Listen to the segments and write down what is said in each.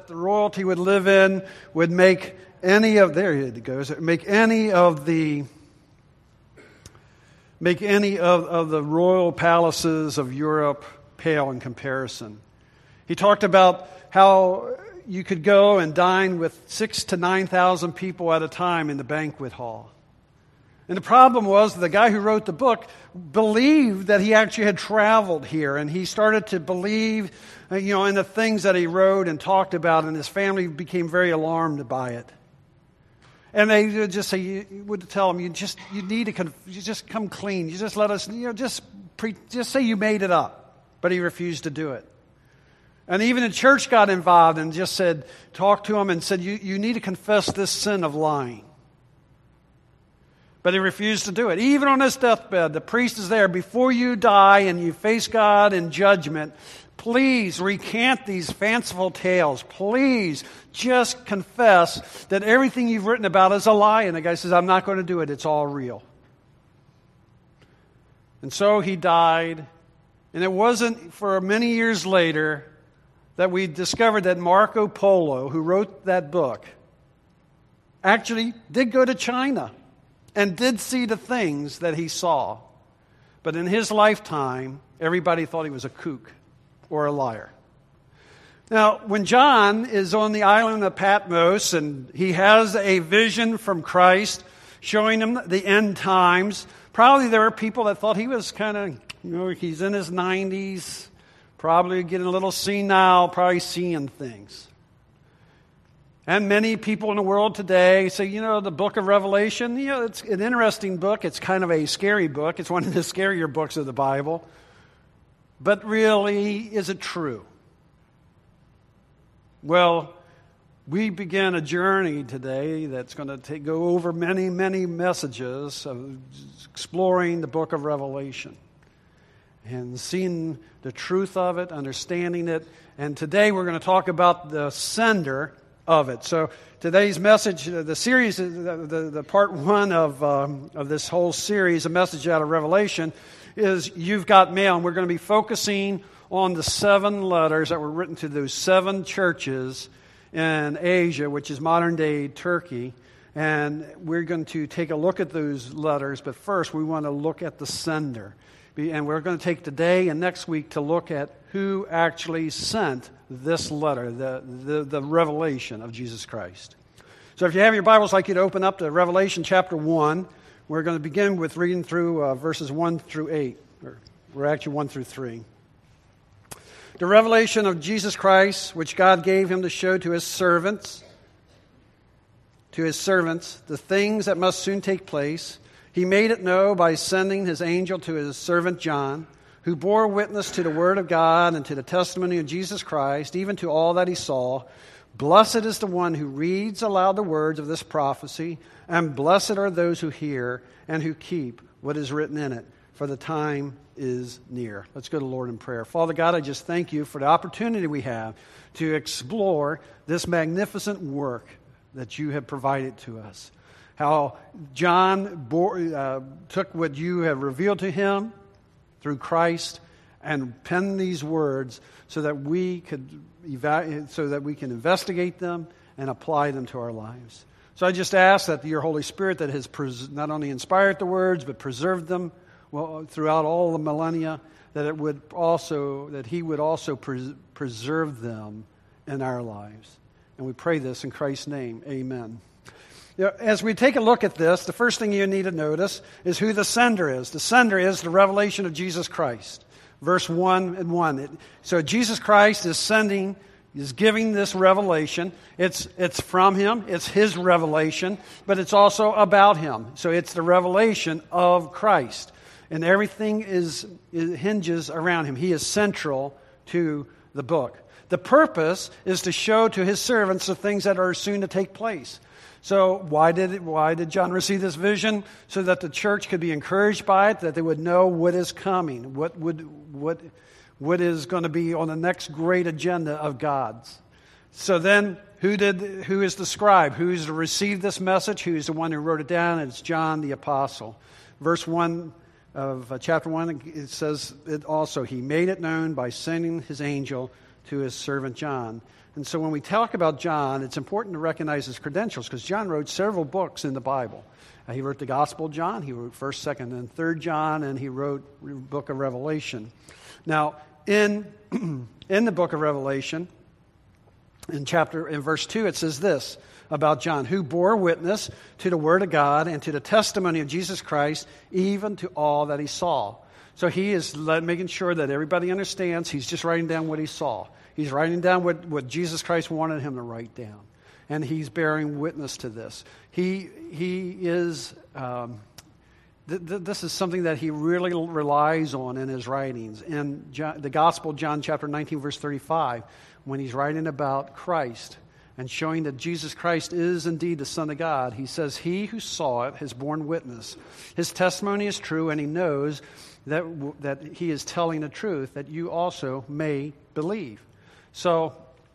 the royalty would live in would make any of the royal palaces of Europe pale in comparison. He talked about how you could go and dine with 6,000 to 9,000 people at a time in the banquet hall. And the problem was the guy who wrote the book believed that he actually had traveled here, and he started to believe, in the things that he wrote and talked about, and his family became very alarmed by it. And they would just say, you would tell him, you just come clean. You just let us, just say you made it up. But he refused to do it. And even the church got involved and just talked to him and said, you need to confess this sin of lying. But he refused to do it. Even on his deathbed, the priest is there. Before you die and you face God in judgment, please recant these fanciful tales. Please just confess that everything you've written about is a lie. And the guy says, I'm not going to do it. It's all real. And so he died. And it wasn't for many years later that we discovered that Marco Polo, who wrote that book, actually did go to China and did see the things that he saw. But in his lifetime, everybody thought he was a kook or a liar. Now, when John is on the island of Patmos and he has a vision from Christ showing him the end times, probably there were people that thought he was kind of, he's in his 90s, probably getting a little senile, probably seeing things. And many people in the world today say, the book of Revelation, it's an interesting book. It's kind of a scary book. It's one of the scarier books of the Bible. But really, is it true? Well, we begin a journey today that's going to go over many, many messages of exploring the book of Revelation and seeing the truth of it, understanding it. And today we're going to talk about the sender of it. So today's message, the series, the part one of this whole series, a message out of Revelation, is You've Got Mail. And we're going to be focusing on the 7 letters that were written to those 7 churches in Asia, which is modern-day Turkey. And we're going to take a look at those letters, but first we want to look at the sender. And we're going to take today and next week to look at who actually sent this letter, the revelation of Jesus Christ. So if you have your Bibles, I'd like you to open up to Revelation chapter 1. We're going to begin with reading through verses 1 through 8. We're actually 1 through 3. The revelation of Jesus Christ, which God gave him to show to his servants, the things that must soon take place. He made it known by sending his angel to his servant John, who bore witness to the word of God and to the testimony of Jesus Christ, even to all that he saw. Blessed is the one who reads aloud the words of this prophecy, and blessed are those who hear and who keep what is written in it, for the time is near. Let's go to the Lord in prayer. Father God, I just thank you for the opportunity we have to explore this magnificent work that you have provided to us. How John took what you have revealed to him through Christ and penned these words so that we can investigate them and apply them to our lives. So I just ask that your Holy Spirit that has not only inspired the words but preserved them throughout all the millennia, that he would also preserve them in our lives. And we pray this in Christ's name. Amen. As we take a look at this, the first thing you need to notice is who the sender is. The sender is the revelation of Jesus Christ. Verse 1 and 1. So Jesus Christ is giving this revelation. It's from him. It's his revelation. But it's also about him. So it's the revelation of Christ. And everything hinges around him. He is central to the book. The purpose is to show to his servants the things that are soon to take place. So why did John receive this vision? So that the church could be encouraged by it, that they would know what is coming, what is going to be on the next great agenda of God's. So then, who is the scribe? Who is to receive this message? Who is the one who wrote it down? It's John the Apostle. Verse 1 of chapter 1, it says it also, he made it known by sending his angel to his servant John. And so when we talk about John, it's important to recognize his credentials, because John wrote several books in the Bible. He wrote the Gospel of John, he wrote 1st, 2nd, and 3rd John, and he wrote the book of Revelation. Now, in the book of Revelation, in verse 2, it says this about John, who bore witness to the Word of God and to the testimony of Jesus Christ, even to all that he saw. So he is making sure that everybody understands. He's just writing down what he saw. He's writing down what Jesus Christ wanted him to write down. And he's bearing witness to this. He is... This is something that he really relies on in his writings. In the Gospel, John chapter 19, verse 35, when he's writing about Christ and showing that Jesus Christ is indeed the Son of God, he says, he who saw it has borne witness. His testimony is true, and he knows that he is telling the truth, that you also may believe. So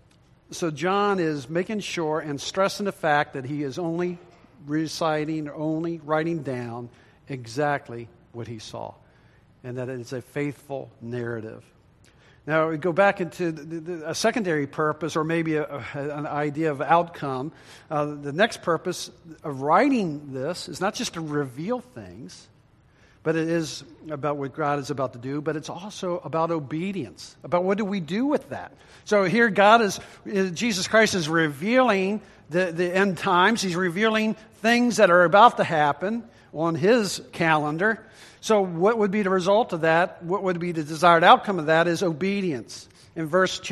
John is making sure and stressing the fact that he is only reciting, only writing down exactly what he saw, and that it's a faithful narrative. Now, we go back into a secondary purpose, or maybe an idea of outcome. The next purpose of writing this is not just to reveal things, but it is about what God is about to do, but it's also about obedience, about what do we do with that. So here Jesus Christ is revealing the end times. He's revealing things that are about to happen on his calendar. So what would be the result of that? What would be the desired outcome of that is obedience. In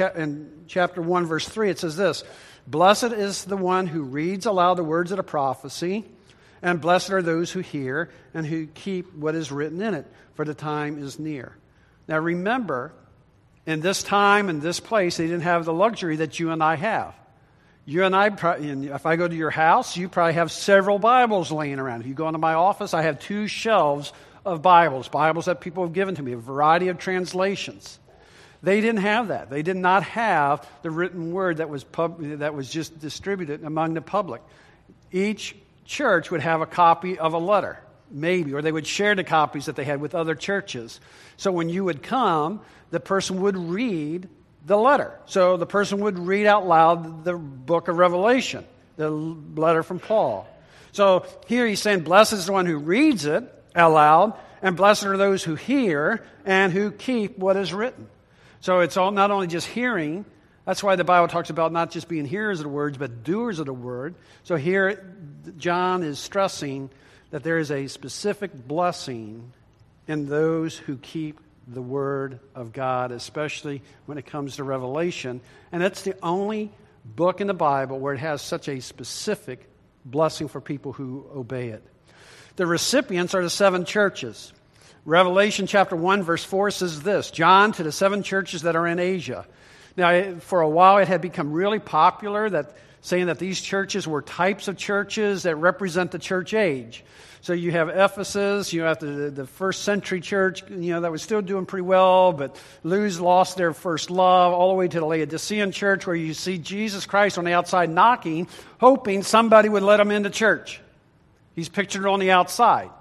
chapter 1, verse 3, it says this, blessed is the one who reads aloud the words of the prophecy, and blessed are those who hear and who keep what is written in it, for the time is near. Now remember, in this time and this place, they didn't have the luxury that you and I have. You and I, if I go to your house, you probably have several Bibles laying around. If you go into my office, I have 2 shelves of Bibles that people have given to me, a variety of translations. They didn't have that. They did not have the written word that was just distributed among the public. Each church would have a copy of a letter, maybe, or they would share the copies that they had with other churches. So when you would come, the person would read the letter. So the person would read out loud the book of Revelation, the letter from Paul. So here he's saying, blessed is the one who reads it aloud, and blessed are those who hear and who keep what is written. So it's all not only just hearing. That's why the Bible talks about not just being hearers of the words, but doers of the word. So here John is stressing that there is a specific blessing in those who keep the Word of God, especially when it comes to Revelation. And it's the only book in the Bible where it has such a specific blessing for people who obey it. The recipients are the 7 churches. Revelation chapter 1, verse 4 says this, John to the 7 churches that are in Asia. Now, for a while it had become really popular saying that these churches were types of churches that represent the church age. So you have Ephesus, you have the first century church, that was still doing pretty well, but lost their first love, all the way to the Laodicean church, where you see Jesus Christ on the outside knocking, hoping somebody would let him into church. He's pictured on the outside.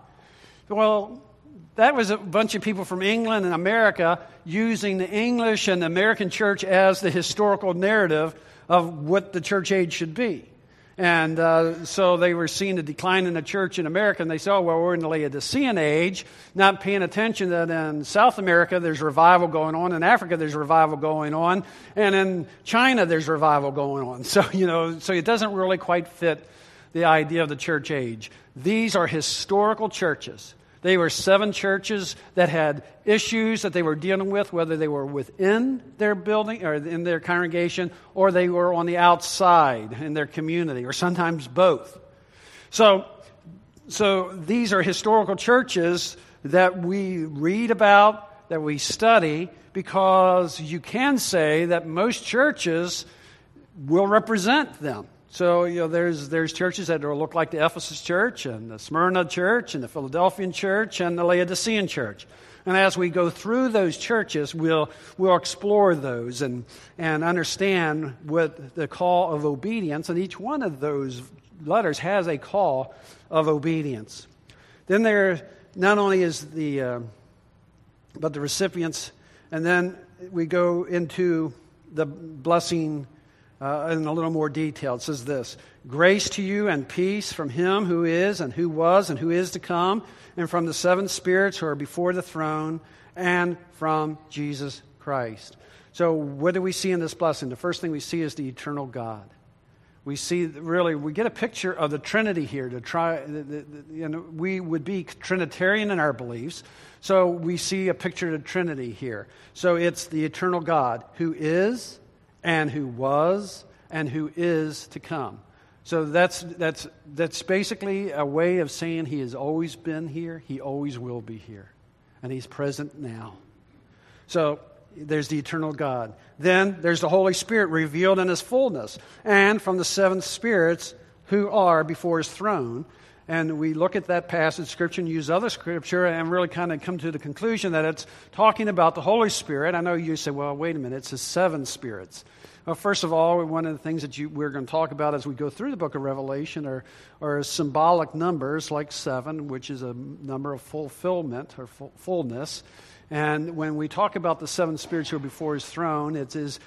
Well, that was a bunch of people from England and America using the English and the American church as the historical narrative of what the church age should be. And so they were seeing the decline in the church in America, and they said, we're in the Laodicean age, not paying attention that in South America there's revival going on, in Africa there's revival going on, and in China there's revival going on. So, so it doesn't really quite fit the idea of the church age. These are historical churches. They were 7 churches that had issues that they were dealing with, whether they were within their building or in their congregation, or they were on the outside in their community, or sometimes both. So these are historical churches that we read about, that we study, because you can say that most churches will represent them. So, there's churches that will look like the Ephesus church and the Smyrna church and the Philadelphian church and the Laodicean church. And as we go through those churches, we'll explore those and understand what the call of obedience, and each one of those letters has a call of obedience. Then there not only is but the recipients, and then we go into the blessing in a little more detail. It says this: grace to you and peace from him who is and who was and who is to come, and from the seven spirits who are before the throne, and from Jesus Christ. So what do we see in this blessing? The first thing we see is the eternal God. We see, really, we get a picture of the Trinity here. We would be Trinitarian in our beliefs, so we see a picture of the Trinity here. So it's the eternal God who is and who was and who is to come. So that's basically a way of saying he has always been here, he always will be here, and he's present now. So there's the eternal God. Then there's the Holy Spirit revealed in his fullness, and from the seven spirits who are before his throne. And we look at that passage of Scripture and use other Scripture and really kind of come to the conclusion that it's talking about the Holy Spirit. I know you say, well, wait a minute, it's the seven spirits. Well, first of all, one of the things that we're going to talk about as we go through the book of Revelation are symbolic numbers like 7, which is a number of fulfillment or fullness. And when we talk about the seven spirits who are before his throne, it is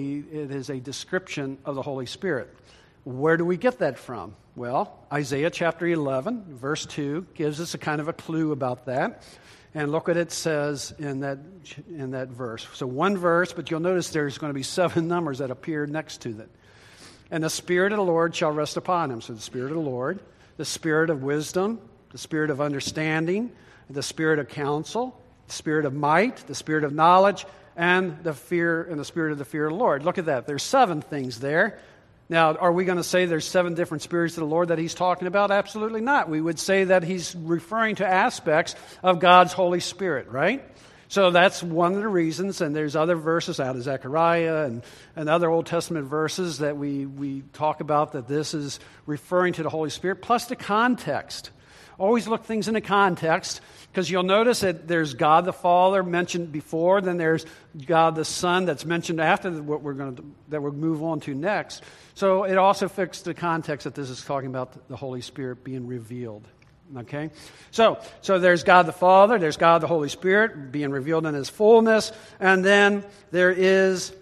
a description of the Holy Spirit. Where do we get that from? Well, Isaiah chapter 11, verse 2 gives us a kind of a clue about that. And look what it says in that verse. So one verse, but you'll notice there's going to be 7 numbers that appear next to that. And the Spirit of the Lord shall rest upon him. So the Spirit of the Lord, the Spirit of wisdom, the Spirit of understanding, the Spirit of counsel, the Spirit of might, the Spirit of knowledge, and the Spirit of the fear of the Lord. Look at that. There's 7 things there. Now, are we going to say there's 7 different spirits of the Lord that he's talking about? Absolutely not. We would say that he's referring to aspects of God's Holy Spirit, right? So that's one of the reasons, and there's other verses out of Zechariah and other Old Testament verses that we talk about that this is referring to the Holy Spirit, plus the context. Always look things in the context, because you'll notice that there's God the Father mentioned before, then there's God the Son that's mentioned after what that we'll move on to next. So it also fits the context that this is talking about the Holy Spirit being revealed. Okay? So there's God the Father, there's God the Holy Spirit being revealed in his fullness, and then there is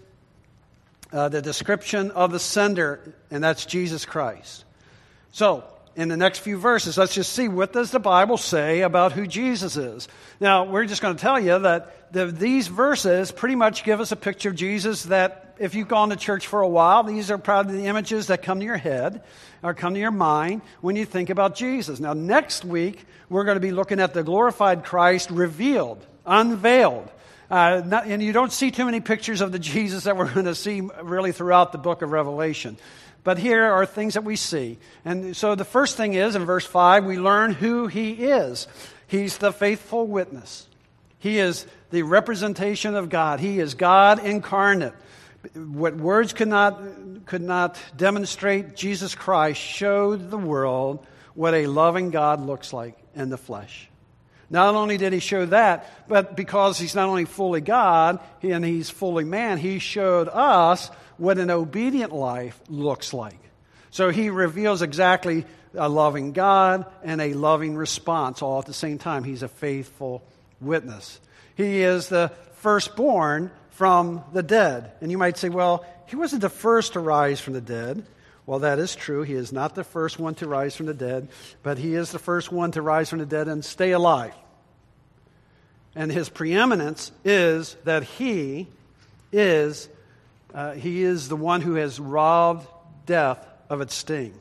the description of the sender, and that's Jesus Christ. So in the next few verses, let's just see, what does the Bible say about who Jesus is? Now, we're just going to tell you that these verses pretty much give us a picture of Jesus that, if you've gone to church for a while, these are probably the images that come to your head or come to your mind when you think about Jesus. Now, next week, we're going to be looking at the glorified Christ revealed, unveiled. And you don't see too many pictures of the Jesus that we're going to see really throughout the book of Revelation. But here are things that we see. And so the first thing is, in verse 5, we learn who he is. He's the faithful witness. He is the representation of God. He is God incarnate. What words could not demonstrate, Jesus Christ showed the world what a loving God looks like in the flesh. Not only did he show that, but because he's not only fully God and he's fully man, he showed us what an obedient life looks like. So he reveals exactly a loving God and a loving response all at the same time. He's a faithful witness. He is the firstborn from the dead. And you might say, well, he wasn't the first to rise from the dead. Well, that is true. He is not the first one to rise from the dead, but he is the first one to rise from the dead and stay alive. And his preeminence is that he is the one who has robbed death of its sting.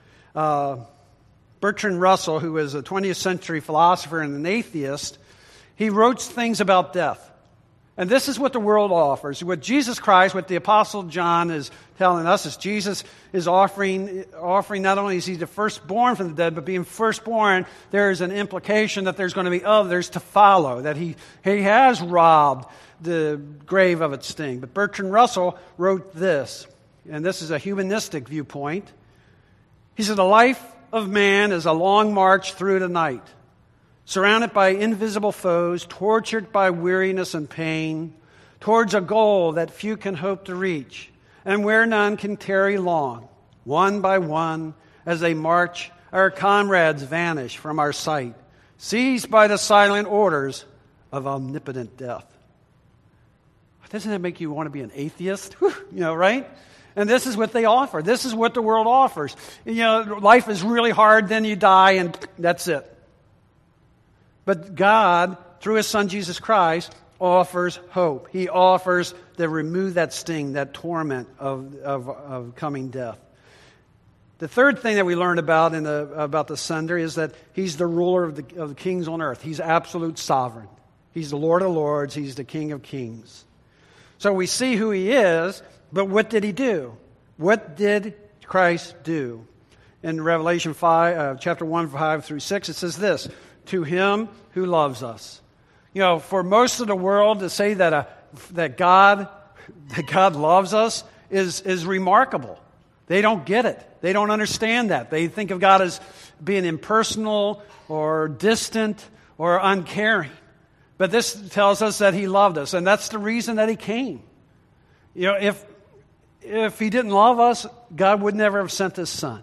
Bertrand Russell, who is a 20th century philosopher and an atheist, he wrote things about death. And this is what the world offers. What Jesus Christ, what the Apostle John is telling us, is Jesus is offering not only is he the firstborn from the dead, but being firstborn, there is an implication that there's going to be others to follow, that he has robbed the grave of its sting. But Bertrand Russell wrote this, and this is a humanistic viewpoint. He said, the life of man is a long march through the night, surrounded by invisible foes, tortured by weariness and pain, towards a goal that few can hope to reach, and where none can tarry long. One by one, as they march, our comrades vanish from our sight, seized by the silent orders of omnipotent death. Doesn't that make you want to be an atheist? Right? And this is what they offer. This is what the world offers. Life is really hard, then you die, and that's it. But God, through His Son Jesus Christ, offers hope. He offers to remove that sting, that torment of coming death. The third thing that we learned about the sender is that He's the ruler of the kings on earth. He's absolute sovereign. He's the Lord of lords. He's the King of kings. So we see who He is, but what did He do? What did Christ do? In Revelation 5, chapter 1, 5 through 6, it says this, to Him who loves us. For most of the world to say that God loves us is remarkable. They don't get it. They don't understand that. They think of God as being impersonal or distant or uncaring. But this tells us that He loved us, and that's the reason that He came. If He didn't love us, God would never have sent His Son.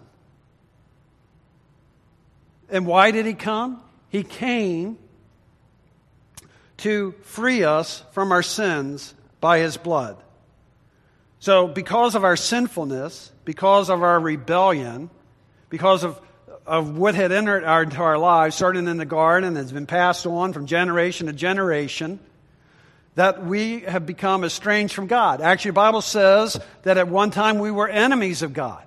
And why did He come? He came to free us from our sins by His blood. So because of our sinfulness, because of our rebellion, because of what had entered into our lives, starting in the garden and has been passed on from generation to generation, that we have become estranged from God. Actually, the Bible says that at one time we were enemies of God.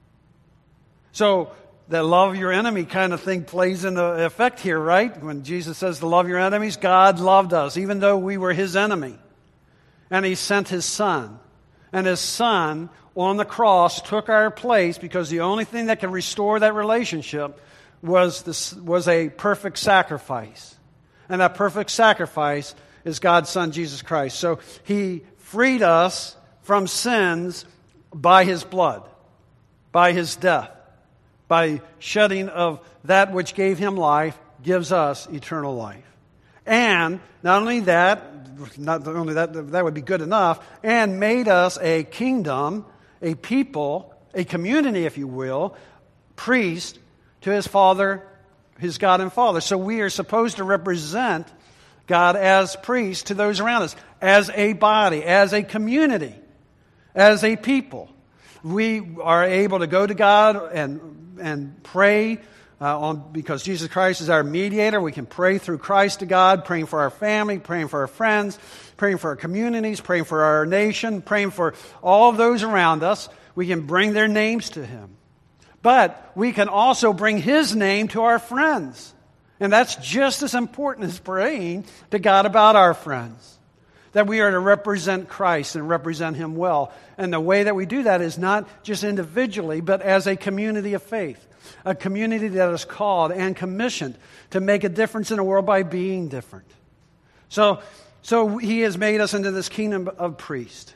So that love your enemy kind of thing plays into effect here, right? When Jesus says to love your enemies, God loved us, even though we were His enemy. And He sent His Son. And His Son on the cross took our place, because the only thing that can restore that relationship was a perfect sacrifice. And that perfect sacrifice is God's Son, Jesus Christ. So He freed us from sins by His blood, by His death, by shedding of that which gave Him life, gives us eternal life. And not only that would be good enough, and made us a kingdom, a people, a community, if you will, priest to His Father, His God and Father. So we are supposed to represent God as priests to those around us, as a body, as a community, as a people. We are able to go to God and pray because Jesus Christ is our mediator. We can pray through Christ to God, praying for our family, praying for our friends, praying for our communities, praying for our nation, praying for all of those around us. We can bring their names to Him. But we can also bring His name to our friends. And that's just as important as praying to God about our friends. That we are to represent Christ and represent Him well. And the way that we do that is not just individually, but as a community of faith. A community that is called and commissioned to make a difference in the world by being different. So He has made us into this kingdom of priests.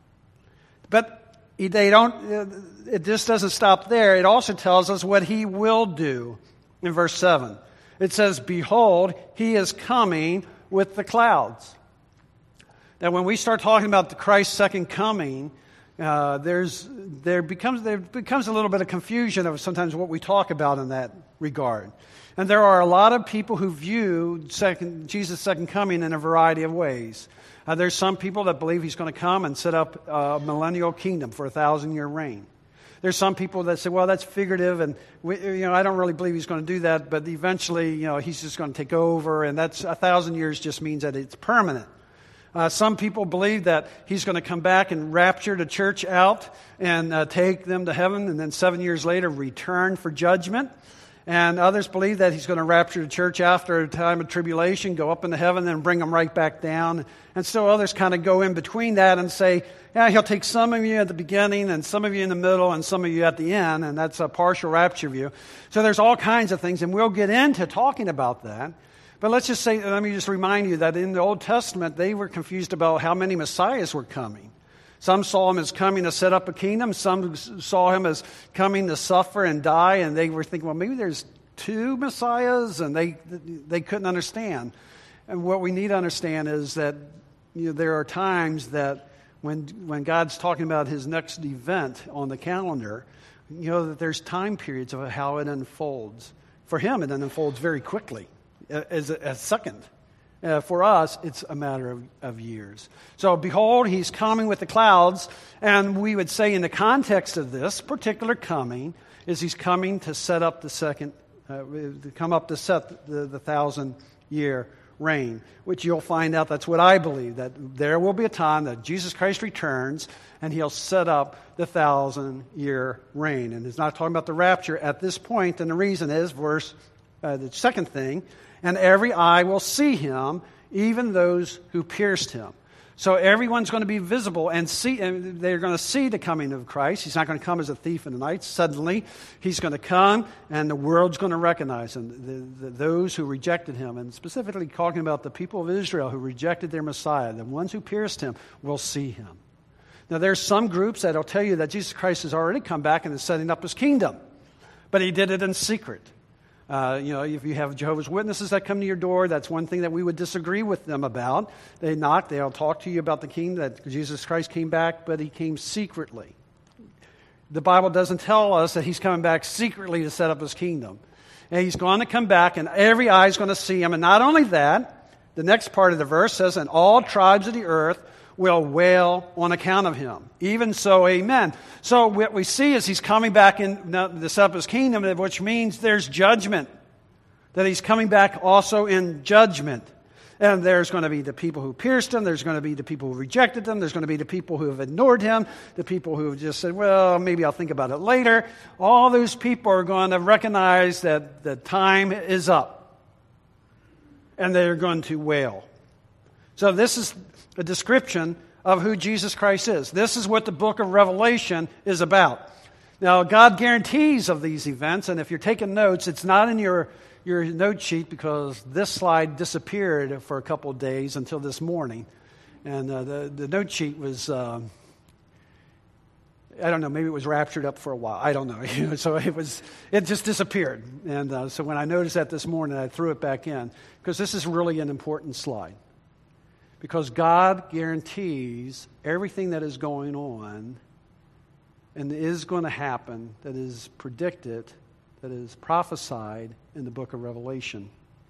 But it just doesn't stop there. It also tells us what He will do in verse 7. It says, behold, He is coming with the clouds. Now, when we start talking about the Christ's second coming, there becomes a little bit of confusion of sometimes what we talk about in that regard. And there are a lot of people who view Jesus' second coming in a variety of ways. There's some people that believe He's going to come and set up a millennial kingdom for a 1,000-year reign. There's some people that say, well, that's figurative, and I don't really believe He's going to do that, but eventually, He's just going to take over, and that's 1,000 years just means that it's permanent. Some people believe that He's going to come back and rapture the church out and take them to heaven, and then 7 years later return for judgment. And others believe that He's going to rapture the church after a time of tribulation, go up into heaven, and bring them right back down. And still others kind of go in between that and say, yeah, He'll take some of you at the beginning and some of you in the middle and some of you at the end, and that's a partial rapture view. So there's all kinds of things, and we'll get into talking about that. But let me just remind you that in the Old Testament, they were confused about how many Messiahs were coming. Some saw Him as coming to set up a kingdom. Some saw Him as coming to suffer and die. And they were thinking, well, maybe there's two Messiahs. And they couldn't understand. And what we need to understand is that there are times that when God's talking about His next event on the calendar, that there's time periods of how it unfolds. For Him, it unfolds very quickly. As a second. For us, it's a matter of years. So behold, he's coming with the clouds, and we would say in the context of this particular coming is he's coming to set up the set the 1,000-year reign, which you'll find out that's what I believe, that there will be a time that Jesus Christ returns and he'll set up the 1,000-year reign. And it's not talking about the rapture at this point, and the reason is the second thing, and every eye will see him, even those who pierced him. So everyone's going to be visible and they're going to see the coming of Christ. He's not going to come as a thief in the night. Suddenly, he's going to come and the world's going to recognize him. Those who rejected him, and specifically talking about the people of Israel who rejected their Messiah, the ones who pierced him, will see him. Now, there's some groups that will tell you that Jesus Christ has already come back and is setting up his kingdom, but he did it in secret. If you have Jehovah's Witnesses that come to your door, that's one thing that we would disagree with them about. They knock, they'll talk to you about the kingdom, that Jesus Christ came back, but he came secretly. The Bible doesn't tell us that he's coming back secretly to set up his kingdom. And he's going to come back, and every eye is going to see him. And not only that, the next part of the verse says, and all tribes of the earth will wail on account of him. Even so, amen. So what we see is he's coming back in to set up his kingdom, which means there's judgment. That he's coming back also in judgment. And there's going to be the people who pierced him. There's going to be the people who rejected him. There's going to be the people who have ignored him. The people who have just said, well, maybe I'll think about it later. All those people are going to recognize that the time is up. And they're going to wail. So this is a description of who Jesus Christ is. This is what the book of Revelation is about. Now, God guarantees of these events, and if you're taking notes, it's not in your note sheet because this slide disappeared for a couple of days until this morning. And the note sheet was, I don't know, maybe it was raptured up for a while. I don't know. So it just disappeared. And so when I noticed that this morning, I threw it back in because this is really an important slide. Because God guarantees everything that is going on and is going to happen, that is predicted, that is prophesied in the book of Revelation.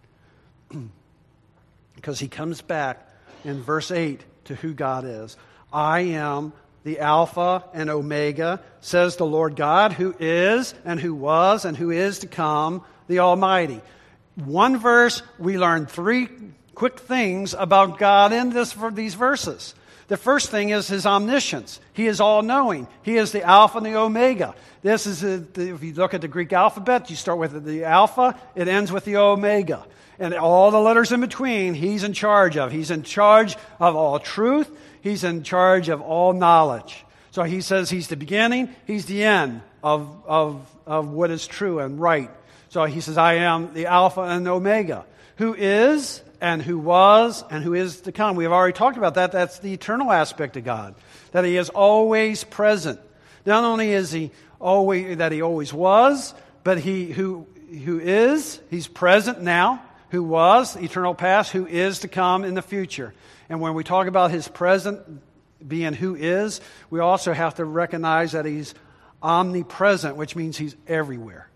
Because he comes back in verse 8 to who God is. I am the Alpha and Omega, says the Lord God, who is and who was and who is to come, the Almighty. One verse, we learn three quick things about God in these verses. The first thing is his omniscience. He is all-knowing. He is the Alpha and the Omega. This is, if you look at the Greek alphabet, you start with the Alpha, it ends with the Omega. And all the letters in between, he's in charge of. He's in charge of all truth. He's in charge of all knowledge. So he says he's the beginning, he's the end of what is true and right. So he says, I am the Alpha and Omega, who is and who was and who is to come. We have already talked about that. That's the eternal aspect of God, that he is always present. Not only is he always that he always was, but he who is, he's present now, who was, eternal past, who is to come in the future. And when we talk about his present being who is, we also have to recognize that he's omnipresent, which means he's everywhere.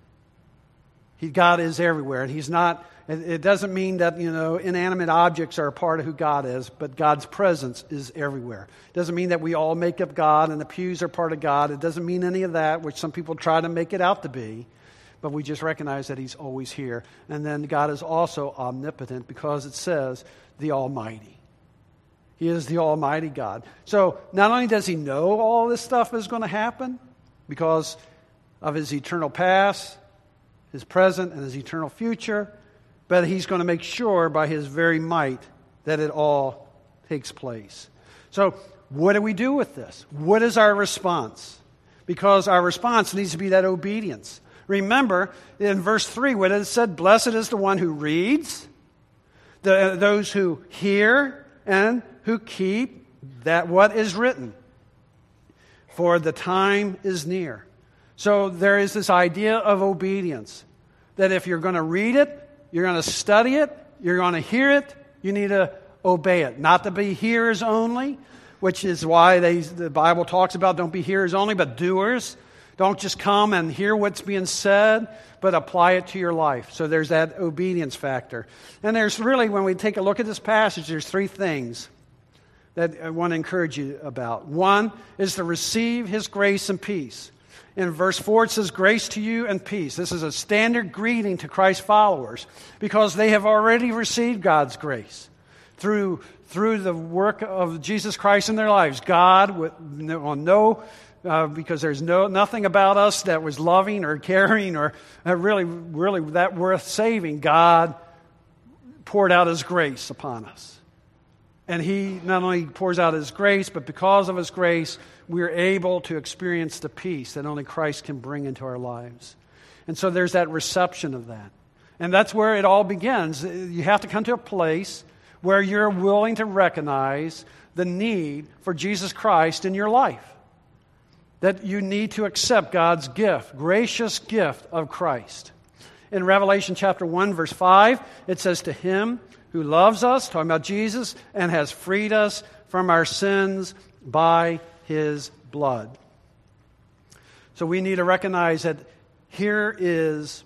God is everywhere, and he's not. It doesn't mean that, inanimate objects are a part of who God is, but God's presence is everywhere. It doesn't mean that we all make up God and the pews are part of God. It doesn't mean any of that, which some people try to make it out to be. But we just recognize that he's always here. And then God is also omnipotent because it says the Almighty. He is the Almighty God. So not only does he know all this stuff is going to happen because of his eternal past, his present, and his eternal future, but he's going to make sure by his very might that it all takes place. So what do we do with this? What is our response? Because our response needs to be that obedience. Remember, in verse 3, when it said, blessed is the one who reads, those who hear, and who keep that what is written. For the time is near. So there is this idea of obedience. That if you're going to read it, you're going to study it, you're going to hear it, you need to obey it. Not to be hearers only, which is why the Bible talks about don't be hearers only, but doers. Don't just come and hear what's being said, but apply it to your life. So there's that obedience factor. And there's really, when we take a look at this passage, there's three things that I want to encourage you about. One is to receive His grace and peace. In verse 4, it says, grace to you and peace. This is a standard greeting to Christ's followers because they have already received God's grace through the work of Jesus Christ in their lives. God, because there's nothing about us that was loving or caring or really that worth saving, God poured out His grace upon us. And He not only pours out His grace, but because of His grace, we're able to experience the peace that only Christ can bring into our lives. And so there's that reception of that. And that's where it all begins. You have to come to a place where you're willing to recognize the need for Jesus Christ in your life. That you need to accept God's gift, gracious gift of Christ. In Revelation chapter 1, verse 5, it says, to Him who loves us, talking about Jesus, and has freed us from our sins by His blood. So we need to recognize that here is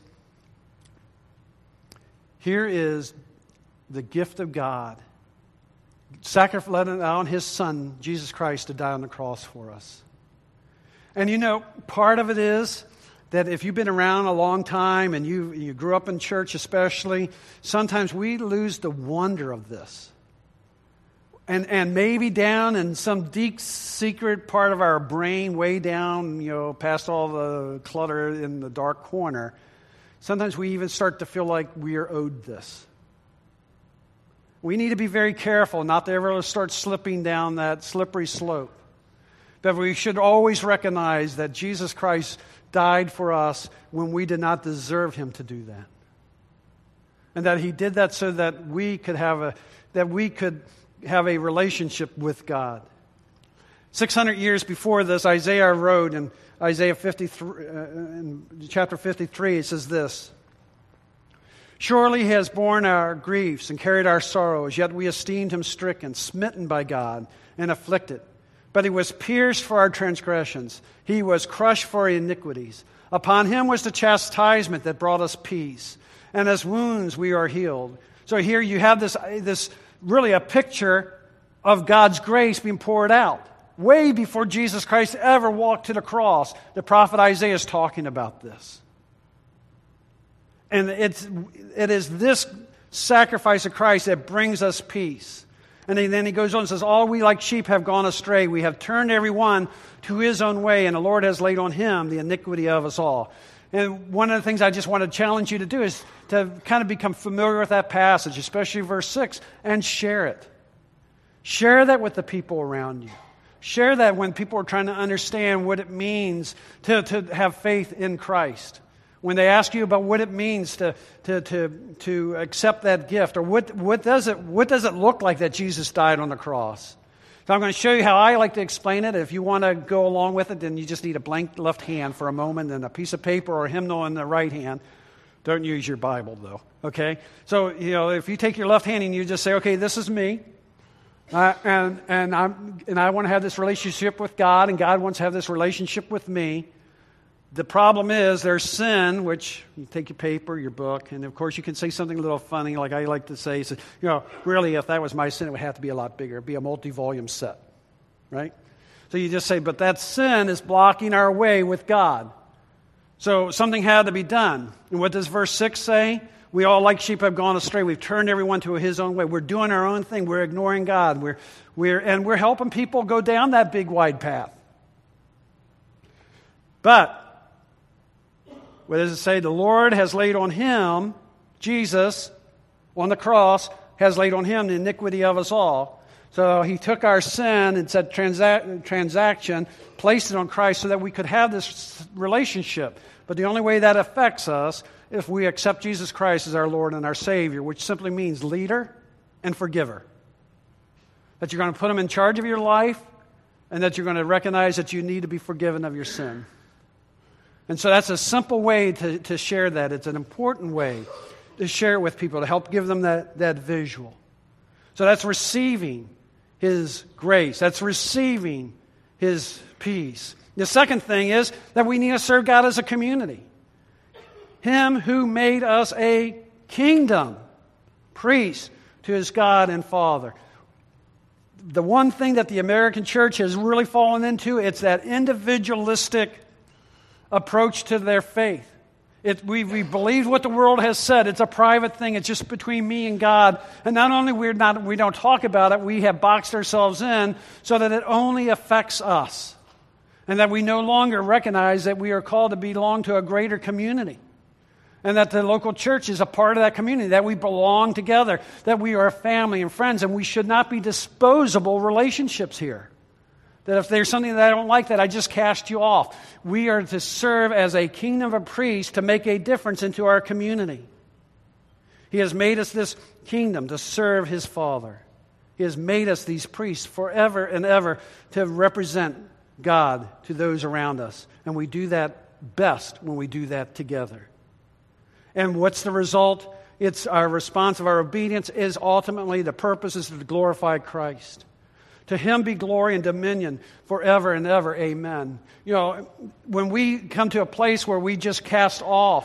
the gift of God, sacrificing on His Son, Jesus Christ, to die on the cross for us. And you know, part of it is that if you've been around a long time and you grew up in church especially, sometimes we lose the wonder of this. And maybe down in some deep secret part of our brain, way down, past all the clutter in the dark corner, sometimes we even start to feel like we are owed this. We need to be very careful not to ever start slipping down that slippery slope. But we should always recognize that Jesus Christ died for us when we did not deserve Him to do that. And that He did that so that we could have a relationship with God. 600 years before this, Isaiah wrote in Isaiah 53, in chapter 53, it says this, surely He has borne our griefs and carried our sorrows, yet we esteemed Him stricken, smitten by God, and afflicted. But He was pierced for our transgressions. He was crushed for our iniquities. Upon Him was the chastisement that brought us peace. And His wounds we are healed. So here you have this really a picture of God's grace being poured out. Way before Jesus Christ ever walked to the cross, the prophet Isaiah is talking about this. And it is this sacrifice of Christ that brings us peace. And then he goes on and says, all we like sheep have gone astray. We have turned every one to his own way, and the Lord has laid on Him the iniquity of us all. And one of the things I just want to challenge you to do is to kind of become familiar with that passage, especially verse 6, and share it. Share that with the people around you. Share that when people are trying to understand what it means to have faith in Christ. When they ask you about what it means to accept that gift, or what does it look like that Jesus died on the cross? So I'm going to show you how I like to explain it. If you want to go along with it, then you just need a blank left hand for a moment and a piece of paper or a hymnal in the right hand. Don't use your Bible, though. Okay? So, if you take your left hand and you just say, okay, this is me, and I want to have this relationship with God, and God wants to have this relationship with me. The problem is there's sin, which you take your paper, your book, and of course you can say something a little funny, like I like to say, really, if that was my sin, it would have to be a lot bigger. It would be a multi-volume set, right? So you just say, but that sin is blocking our way with God. So something had to be done. And what does verse 6 say? We all like sheep have gone astray. We've turned everyone to his own way. We're doing our own thing. We're ignoring God. We're helping people go down that big wide path. But what does it say? The Lord has laid on Him, Jesus, on the cross, has laid on Him the iniquity of us all. So He took our sin and said transaction, placed it on Christ so that we could have this relationship. But the only way that affects us if we accept Jesus Christ as our Lord and our Savior, which simply means leader and forgiver. That you're going to put Him in charge of your life, and that you're going to recognize that you need to be forgiven of your sin. And so that's a simple way to share that. It's an important way to share it with people, to help give them that visual. So that's receiving His grace. That's receiving His peace. The second thing is that we need to serve God as a community. Him who made us a kingdom, priest to His God and Father. The one thing that the American church has really fallen into, it's that individualistic approach to their faith. We believe what the world has said. It's a private thing. It's just between me and God. And not only we don't talk about it, we have boxed ourselves in so that it only affects us. And that we no longer recognize that we are called to belong to a greater community. And that the local church is a part of that community, that we belong together, that we are a family and friends, and we should not be disposable relationships here. That if there's something that I don't like, that I just cast you off. We are to serve as a kingdom of priests to make a difference into our community. He has made us this kingdom to serve His Father. He has made us these priests forever and ever to represent God to those around us. And we do that best when we do that together. And what's the result? It's our response of our obedience is ultimately the purpose is to glorify Christ. To Him be glory and dominion forever and ever. Amen. You know, when we come to a place where we just cast off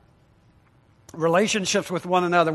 relationships with one another,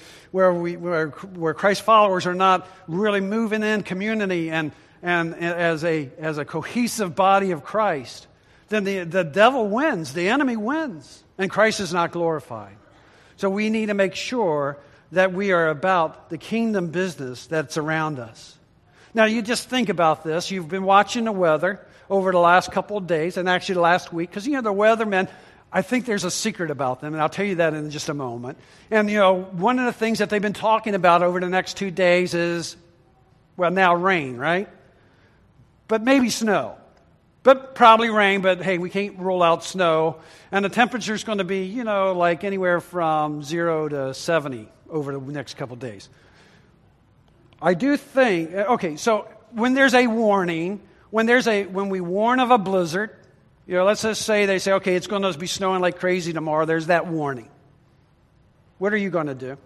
where Christ followers are not really moving in community and as a cohesive body of Christ, then the devil wins, the enemy wins, and Christ is not glorified. So we need to make sure that we are about the kingdom business that's around us. Now, you just think about this. You've been watching the weather over the last couple of days, and actually last week, because, the weathermen, I think there's a secret about them, and I'll tell you that in just a moment. And, one of the things that they've been talking about over the next 2 days is, now rain, right? But maybe snow. But probably rain, but hey, we can't rule out snow. And the temperature's going to be, like anywhere from 0 to 70 over the next couple of days. I do think, so when there's a warning, when we warn of a blizzard, let's just say they say, okay, it's going to be snowing like crazy tomorrow, there's that warning. What are you going to do?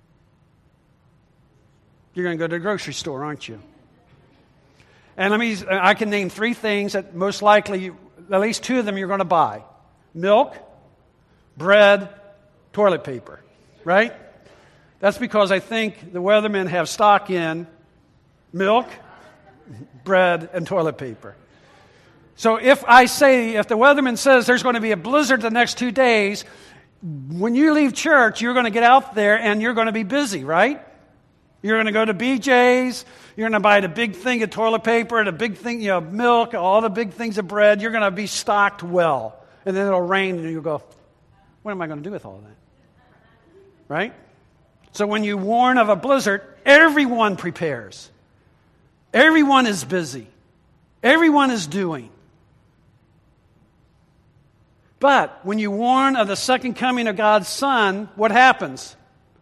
You're going to go to the grocery store, aren't you? And I can name 3 things that most likely, at least 2 of them you're going to buy. Milk, bread, toilet paper, right? That's because I think the weathermen have stock in milk, bread, and toilet paper. So if the weatherman says there's going to be a blizzard the next 2 days, when you leave church, you're going to get out there and you're going to be busy, right? You're going to go to BJ's. You're going to buy the big thing of toilet paper, the big thing, milk, all the big things of bread. You're going to be stocked well. And then it'll rain and you'll go, what am I going to do with all of that? Right? So when you warn of a blizzard, everyone prepares. Everyone is busy. Everyone is doing. But when you warn of the second coming of God's Son, what happens?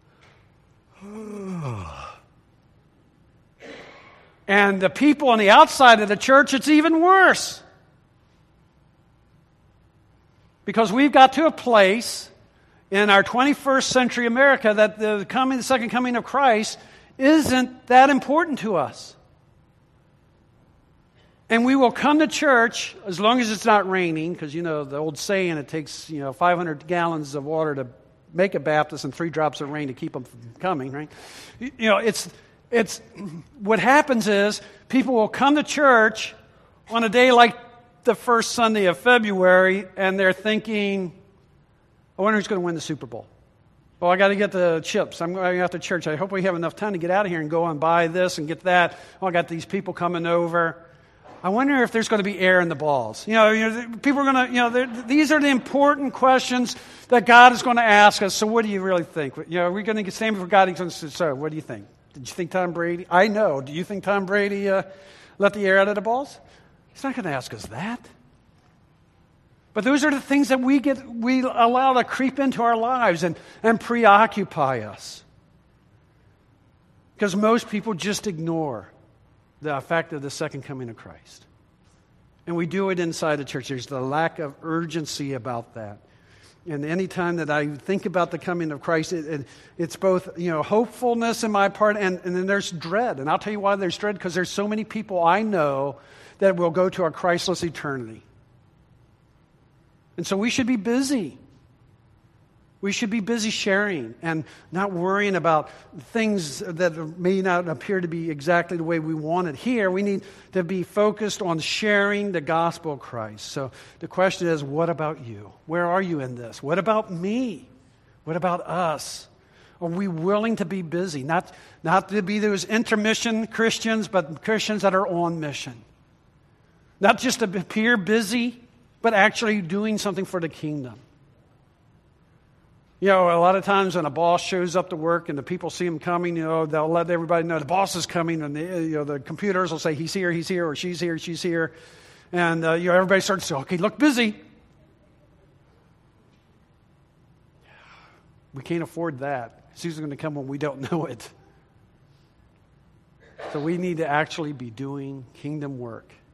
And the people on the outside of the church, it's even worse. Because we've got to a place in our 21st century America that the second coming of Christ isn't that important to us. And we will come to church as long as it's not raining, because the old saying, it takes 500 gallons of water to make a Baptist and 3 drops of rain to keep them from coming, right? It's what happens is people will come to church on a day like the first Sunday of February, and they're thinking, I wonder who's going to win the Super Bowl. Oh, I got to get the chips. I'm going out to church. I hope we have enough time to get out of here and go and buy this and get that. Oh, I got these people coming over. I wonder if there's going to be air in the balls. People are going to, these are the important questions that God is going to ask us. So what do you really think? Are we going to stand before God? He's going to say, so what do you think? Did you think Tom Brady? I know. Do you think Tom Brady let the air out of the balls? He's not going to ask us that. But those are the things that we allow to creep into our lives and preoccupy us. Because most people just ignore the fact of the second coming of Christ. And we do it inside the church. There's the lack of urgency about that. And any time that I think about the coming of Christ, it's both hopefulness in my part and then there's dread. And I'll tell you why there's dread, because there's so many people I know that will go to our Christless eternity. And so we should be busy. We should be busy sharing and not worrying about things that may not appear to be exactly the way we want it here. We need to be focused on sharing the gospel of Christ. So the question is, what about you? Where are you in this? What about me? What about us? Are we willing to be busy? Not to be those intermission Christians, but Christians that are on mission. Not just to appear busy, but actually doing something for the kingdom. You know, a lot of times when a boss shows up to work and the people see him coming, you know, they'll let everybody know the boss is coming, and the computers will say he's here, or she's here, and everybody starts to say, okay, look busy. We can't afford that. She's going to come when we don't know it. So we need to actually be doing kingdom work